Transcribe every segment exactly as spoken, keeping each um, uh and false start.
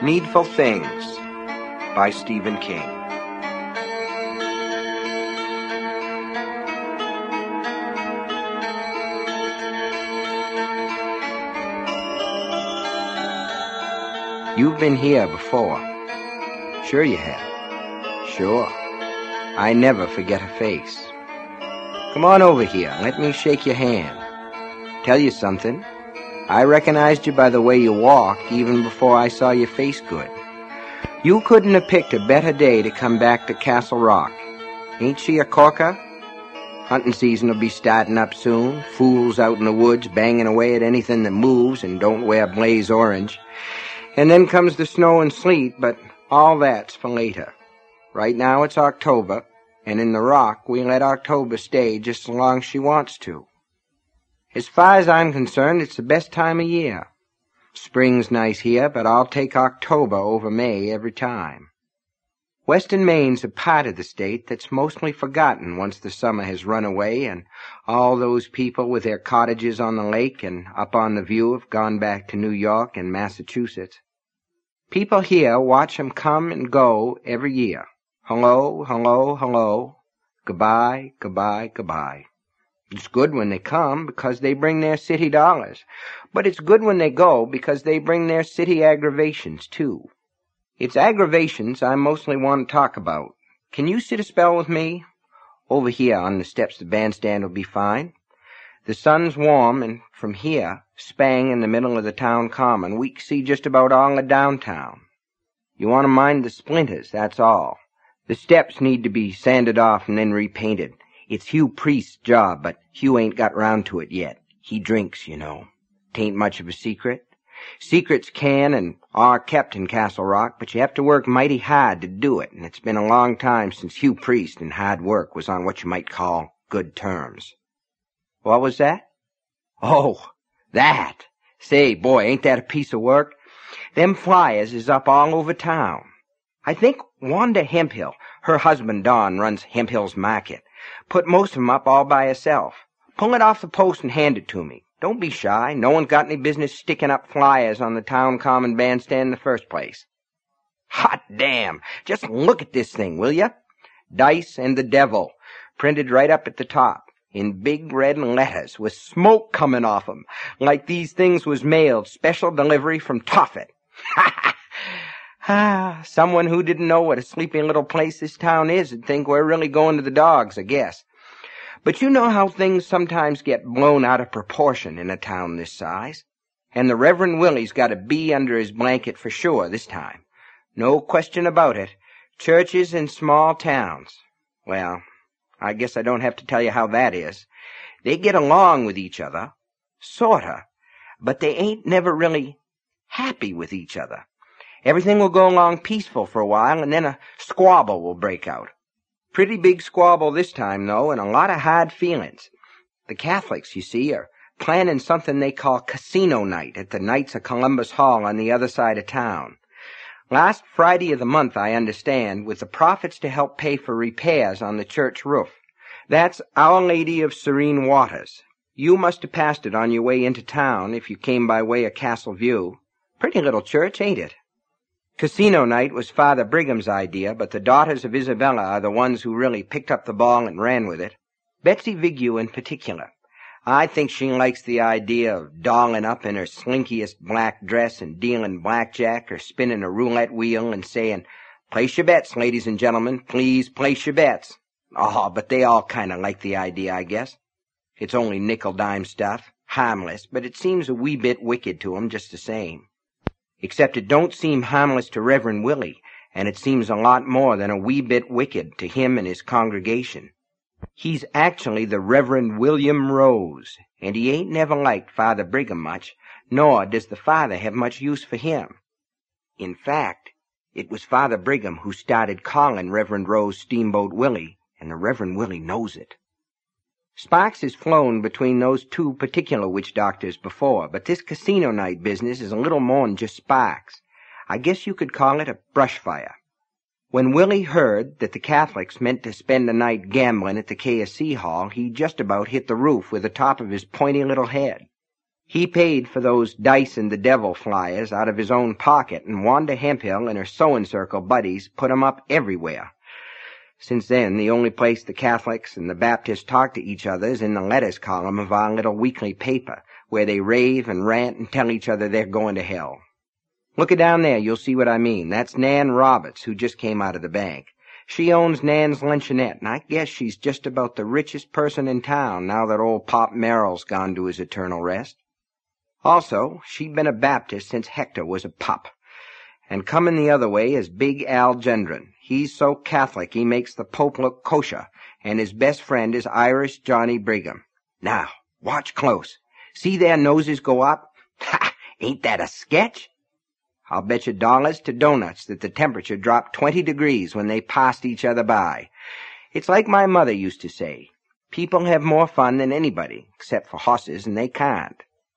Needful Things by Stephen King. You've been here before. Sure you have. Sure. I never forget a face. Come on over here. Let me shake your hand. Tell you something. I recognized you by the way you walked even before I saw your face good. You couldn't have picked a better day to come back to Castle Rock. Ain't she a corker? Hunting season will be starting up soon. Fools out in the woods banging away at anything that moves and don't wear blaze orange. And then comes the snow and sleet, but all that's for later. Right now it's October, and in the Rock we let October stay just as long as she wants to. As far as I'm concerned, it's the best time of year. Spring's nice here, but I'll take October over May every time. Western Maine's a part of the state that's mostly forgotten once the summer has run away and all those people with their cottages on the lake and up on the view have gone back to New York and Massachusetts. People here watch 'em come and go every year. Hello, hello, hello. Goodbye, goodbye, goodbye. It's good when they come because they bring their city dollars, but it's good when they go because they bring their city aggravations, too. It's aggravations I mostly want to talk about. Can you sit a spell with me? Over here on the steps of the bandstand will be fine. The sun's warm, and from here, spang in the middle of the town common, we can see just about all of downtown. You want to mind the splinters, that's all. The steps need to be sanded off and then repainted. It's Hugh Priest's job, but Hugh ain't got round to it yet. He drinks, you know. Tain't much of a secret. Secrets can and are kept in Castle Rock, but you have to work mighty hard to do it, and it's been a long time since Hugh Priest and hard work was on what you might call good terms. What was that? Oh, that. Say, boy, ain't that a piece of work? Them flyers is up all over town. I think Wanda Hemphill, her husband Don, runs Hemphill's Market. Put most of 'em up all by herself. Pull it off the post and hand it to me. Don't be shy. No one's got any business sticking up flyers on the town common bandstand in the first place. Hot damn! Just look at this thing, will ya? Dice and the Devil, printed right up at the top, in big red letters, with smoke coming off 'em, like these things was mailed special delivery from Tophet. Ha ha! Ah, someone who didn't know what a sleepy little place this town is would think we're really going to the dogs, I guess. But you know how things sometimes get blown out of proportion in a town this size. And the Reverend Willie's got a bee under his blanket for sure this time. No question about it. Churches in small towns. Well, I guess I don't have to tell you how that is. They get along with each other. Sorta. But they ain't never really happy with each other. Everything will go along peaceful for a while, and then a squabble will break out. Pretty big squabble this time, though, and a lot of hard feelings. The Catholics, you see, are planning something they call casino night at the Knights of Columbus Hall on the other side of town. Last Friday of the month, I understand, with the profits to help pay for repairs on the church roof. That's Our Lady of Serene Waters. You must have passed it on your way into town if you came by way of Castle View. Pretty little church, ain't it? Casino night was Father Brigham's idea, but the daughters of Isabella are the ones who really picked up the ball and ran with it. Betsy Vigue in particular. I think she likes the idea of dolling up in her slinkiest black dress and dealing blackjack or spinning a roulette wheel and saying, "Place your bets, ladies and gentlemen, please place your bets." Oh, but they all kind of like the idea, I guess. It's only nickel-dime stuff, harmless, but it seems a wee bit wicked to 'em just the same. Except it don't seem harmless to Reverend Willie, and it seems a lot more than a wee bit wicked to him and his congregation. He's actually the Reverend William Rose, and he ain't never liked Father Brigham much, nor does the father have much use for him. In fact, it was Father Brigham who started calling Reverend Rose Steamboat Willie, and the Reverend Willie knows it. Sparks has flown between those two particular witch doctors before, but this casino night business is a little more'n just sparks. I guess you could call it a brush fire. When Willie heard that the Catholics meant to spend the night gambling at the K S C Hall, he just about hit the roof with the top of his pointy little head. He paid for those Dice and the Devil flyers out of his own pocket, and Wanda Hemphill and her sewing circle buddies put 'em up everywhere. Since then, the only place the Catholics and the Baptists talk to each other is in the letters column of our little weekly paper, where they rave and rant and tell each other they're going to hell. Look it down there, you'll see what I mean. That's Nan Roberts, who just came out of the bank. She owns Nan's Luncheonette, and I guess she's just about the richest person in town now that old Pop Merrill's gone to his eternal rest. Also, she'd been a Baptist since Hector was a pup. And coming the other way is Big Al Gendron. He's so Catholic he makes the Pope look kosher, and his best friend is Irish Johnny Brigham. Now, watch close. See their noses go up? Ha! Ain't that a sketch? I'll bet you dollars to donuts that the temperature dropped twenty degrees when they passed each other by. It's like my mother used to say, people have more fun than anybody, except for horses, and they can't.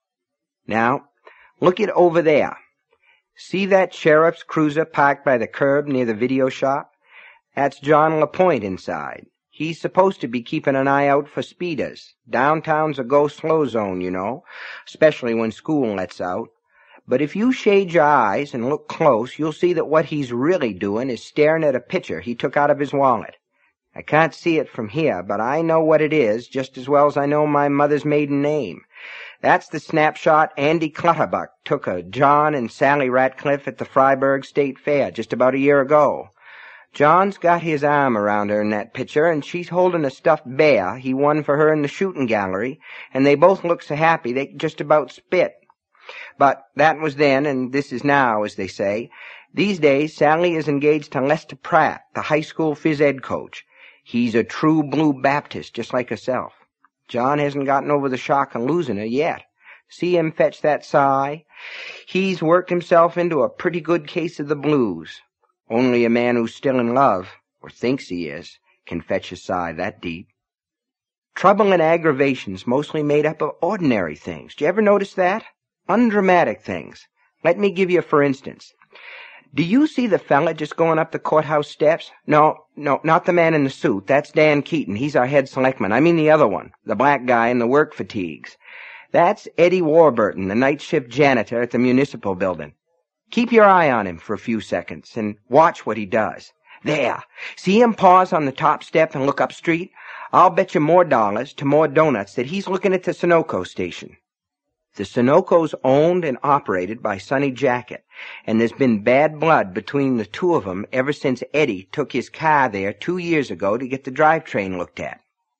Now, look it over there. See that sheriff's cruiser parked by the curb near the video shop? That's John LaPointe inside. He's supposed to be keeping an eye out for speeders. Downtown's a go-slow zone, you know, especially when school lets out. But if you shade your eyes and look close, you'll see that what he's really doing is staring at a picture he took out of his wallet. I can't see it from here, but I know what it is just as well as I know my mother's maiden name. That's the snapshot Andy Clutterbuck took of John and Sally Ratcliffe at the Freiburg State Fair just about a year ago. John's got his arm around her in that picture, and she's holding a stuffed bear he won for her in the shooting gallery, and they both look so happy they could just about spit. But that was then, and this is now, as they say. These days, Sally is engaged to Lester Pratt, the high school phys ed coach. He's a true blue Baptist, just like herself. John hasn't gotten over the shock of losing her yet. See him fetch that sigh? He's worked himself into a pretty good case of the blues. Only a man who's still in love, or thinks he is, can fetch a sigh that deep. Trouble and aggravation's mostly made up of ordinary things. Do you ever notice that? Undramatic things. Let me give you for instance. Do you see the fella just going up the courthouse steps? No, no, not the man in the suit. That's Dan Keaton. He's our head selectman. I mean the other one, the black guy in the work fatigues. That's Eddie Warburton, the night shift janitor at the municipal building. Keep your eye on him for a few seconds and watch what he does. There. See him pause on the top step and look up street? I'll bet you more dollars to more donuts that he's looking at the Sunoco station. The Sunoco's owned and operated by Sonny Jacket, and there's been bad blood between the two of them ever since Eddie took his car there two years ago to get the drivetrain looked at.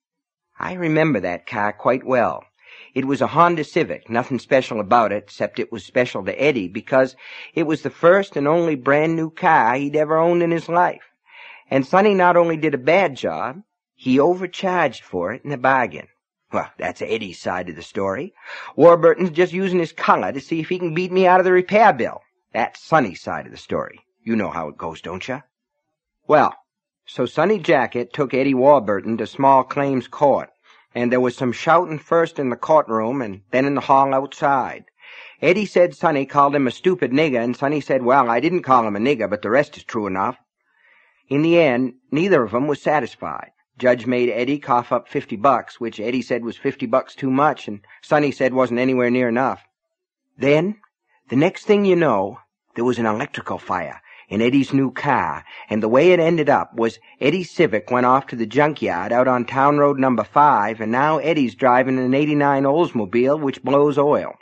I remember that car quite well. It was a Honda Civic, nothing special about it, except it was special to Eddie because it was the first and only brand new car he'd ever owned in his life. And Sonny not only did a bad job, he overcharged for it in the bargain. Well, that's Eddie's side of the story. Warburton's just using his color to see if he can beat me out of the repair bill. That's Sonny's side of the story. You know how it goes, don't you? Well, so Sonny Jacket took Eddie Warburton to small claims court, and there was some shouting first in the courtroom and then in the hall outside. Eddie said Sonny called him a stupid nigger, and Sonny said, well, I didn't call him a nigger, but the rest is true enough. In the end, neither of them was satisfied. Judge made Eddie cough up fifty bucks, which Eddie said was fifty bucks too much, and Sonny said wasn't anywhere near enough. Then, the next thing you know, there was an electrical fire in Eddie's new car, and the way it ended up was Eddie's Civic went off to the junkyard out on Town Road number five, and now Eddie's driving an eighty-nine Oldsmobile which blows oil.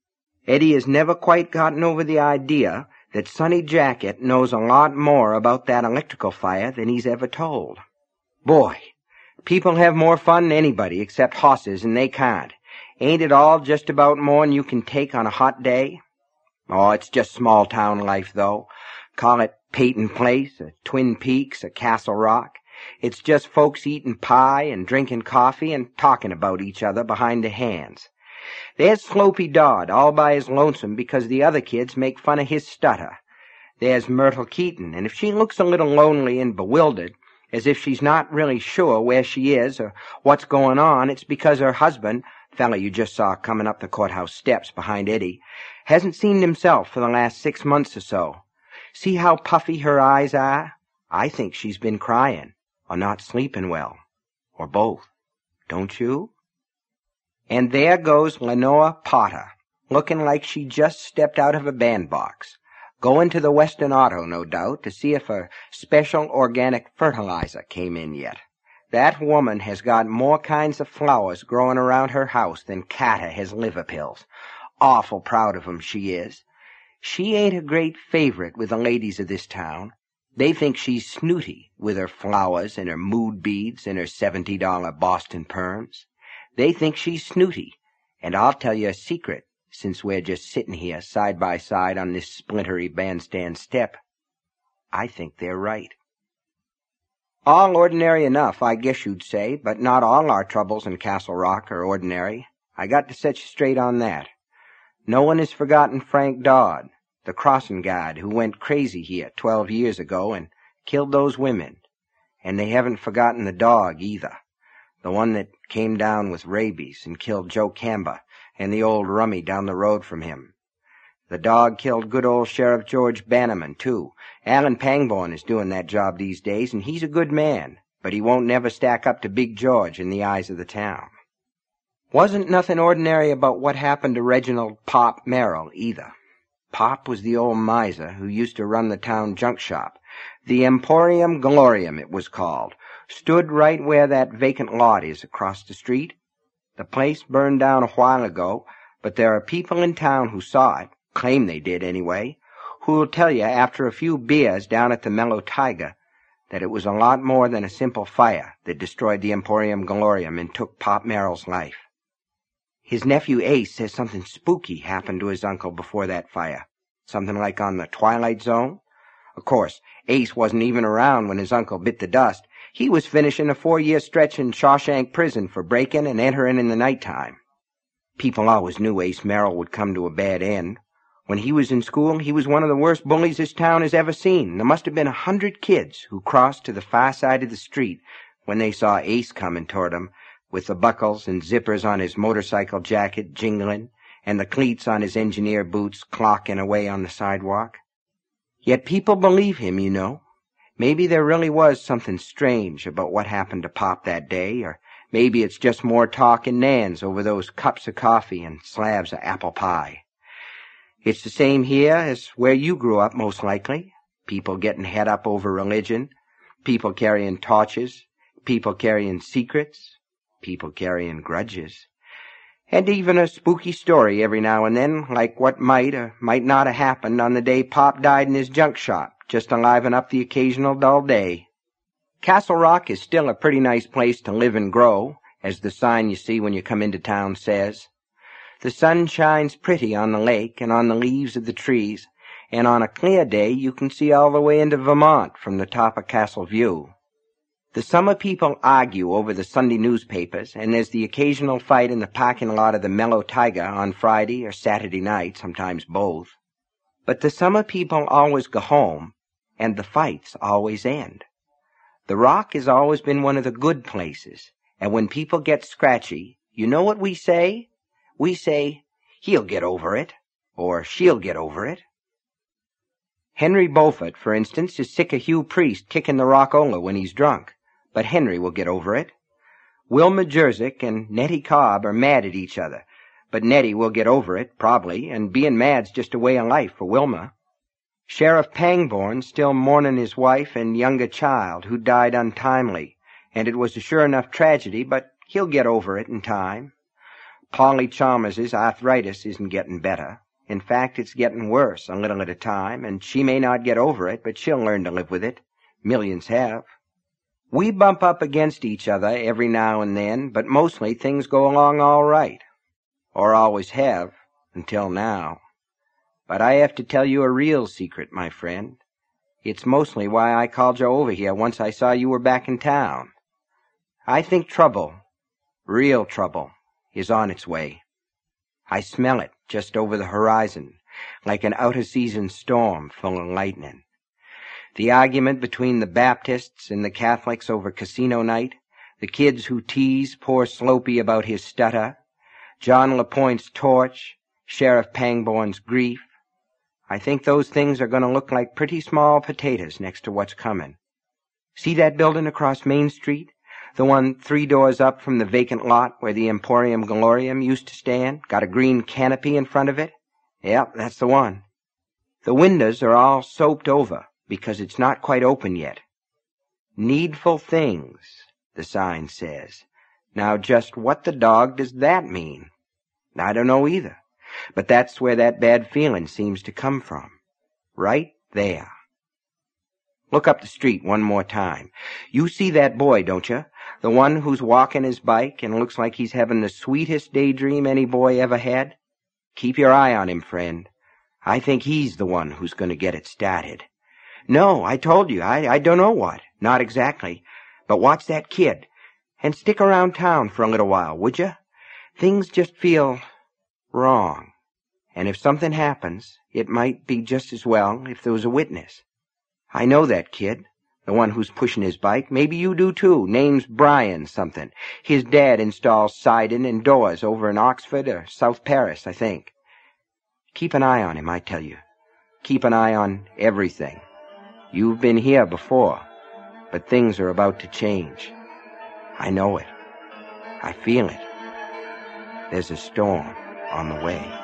Eddie has never quite gotten over the idea that Sonny Jacket knows a lot more about that electrical fire than he's ever told. Boy, people have more fun than anybody except horses, and they can't. Ain't it all just about more'n you can take on a hot day? Oh, it's just small-town life, though. Call it Peyton Place, a Twin Peaks, a Castle Rock. It's just folks eating pie and drinking coffee and talking about each other behind their hands. There's Slopey Dodd all by his lonesome because the other kids make fun of his stutter. There's Myrtle Keaton, and if she looks a little lonely and bewildered, as if she's not really sure where she is or what's going on, it's because her husband, fella you just saw coming up the courthouse steps behind Eddie, hasn't seen himself for the last six months or so. See how puffy her eyes are? I think she's been crying, or not sleeping well, or both. Don't you? And there goes Lenore Potter, looking like she just stepped out of a bandbox. Going to the Western Auto, no doubt, to see if a special organic fertilizer came in yet. That woman has got more kinds of flowers growing around her house than Kata has liver pills. Awful proud of 'em, she is. She ain't a great favorite with the ladies of this town. They think she's snooty with her flowers and her mood beads and her seventy dollar Boston perms. They think she's snooty, and I'll tell you a secret, since we're just sitting here side by side on this splintery bandstand step. I think they're right. All ordinary enough, I guess you'd say, but not all our troubles in Castle Rock are ordinary. I got to set you straight on that. No one has forgotten Frank Dodd, the crossing guard who went crazy here twelve years ago and killed those women. And they haven't forgotten the dog either, the one that came down with rabies and killed Joe Camba and the old rummy down the road from him. The dog killed good old Sheriff George Bannerman, too. Alan Pangborn is doing that job these days, and he's a good man, but he won't never stack up to Big George in the eyes of the town. Wasn't nothing ordinary about what happened to Reginald Pop Merrill, either. Pop was the old miser who used to run the town junk shop. The Emporium Glorium, it was called. Stood right where that vacant lot is across the street. The place burned down a while ago, but there are people in town who saw it, claim they did anyway, who'll tell you after a few beers down at the Mellow Tiger that it was a lot more than a simple fire that destroyed the Emporium Glorium and took Pop Merrill's life. His nephew Ace says something spooky happened to his uncle before that fire. Something like on the Twilight Zone. Of course, Ace wasn't even around when his uncle bit the dust. He was finishing a four-year stretch in Shawshank Prison for breaking and entering in the nighttime. People always knew Ace Merrill would come to a bad end. When he was in school, he was one of the worst bullies this town has ever seen. There must have been a hundred kids who crossed to the far side of the street when they saw Ace coming toward them, with the buckles and zippers on his motorcycle jacket jingling, and the cleats on his engineer boots clocking away on the sidewalk. Yet people believe him, you know. Maybe there really was something strange about what happened to Pop that day, or maybe it's just more talk in Nan's over those cups of coffee and slabs of apple pie. It's the same here as where you grew up, most likely. People getting head up over religion, people carrying torches, people carrying secrets, people carrying grudges, and even a spooky story every now and then, like what might or might not have happened on the day Pop died in his junk shop, just to liven up the occasional dull day. Castle Rock is still a pretty nice place to live and grow, as the sign you see when you come into town says. The sun shines pretty on the lake and on the leaves of the trees, and on a clear day you can see all the way into Vermont from the top of Castle View. The summer people argue over the Sunday newspapers, and there's the occasional fight in the parking lot of the Mellow Tiger on Friday or Saturday night, sometimes both. But the summer people always go home, and the fights always end. The Rock has always been one of the good places, and when people get scratchy, you know what we say? We say, he'll get over it, or she'll get over it. Henry Beaufort, for instance, is sick of Hugh Priest kicking the rockola when he's drunk, but Henry will get over it. Wilma Jersick and Nettie Cobb are mad at each other, but Nettie will get over it, probably, and being mad's just a way of life for Wilma. Sheriff Pangborn's still mourning his wife and younger child, who died untimely, and it was a sure enough tragedy, but he'll get over it in time. Polly Chalmers's arthritis isn't getting better. In fact, it's getting worse a little at a time, and she may not get over it, but she'll learn to live with it. Millions have. We bump up against each other every now and then, but mostly things go along all right. Or always have, until now. But I have to tell you a real secret, my friend. It's mostly why I called you over here once I saw you were back in town. I think trouble, real trouble, is on its way. I smell it just over the horizon, like an out-of-season storm full of lightning. The argument between the Baptists and the Catholics over casino night, the kids who tease poor Slopey about his stutter, John LaPointe's torch, Sheriff Pangborn's grief. I think those things are going to look like pretty small potatoes next to what's coming. See that building across Main Street? The one three doors up from the vacant lot where the Emporium Glorium used to stand? Got a green canopy in front of it? Yep, that's the one. The windows are all soaped over because it's not quite open yet. Needful things, the sign says. Now just what the dog does that mean? I don't know either. But that's where that bad feeling seems to come from. Right there. Look up the street one more time. You see that boy, don't you? The one who's walking his bike and looks like he's having the sweetest daydream any boy ever had? Keep your eye on him, friend. I think he's the one who's going to get it started. No, I told you, I, I don't know what. Not exactly. But watch that kid. And stick around town for a little while, would you? Things just feel wrong. And if something happens, it might be just as well if there was a witness. I know that kid, the one who's pushing his bike. Maybe you do too. Name's Brian something. His dad installs siding and doors over in Oxford or South Paris, I think. Keep an eye on him, I tell you. Keep an eye on everything. You've been here before, but things are about to change. I know it. I feel it. There's a storm on the way.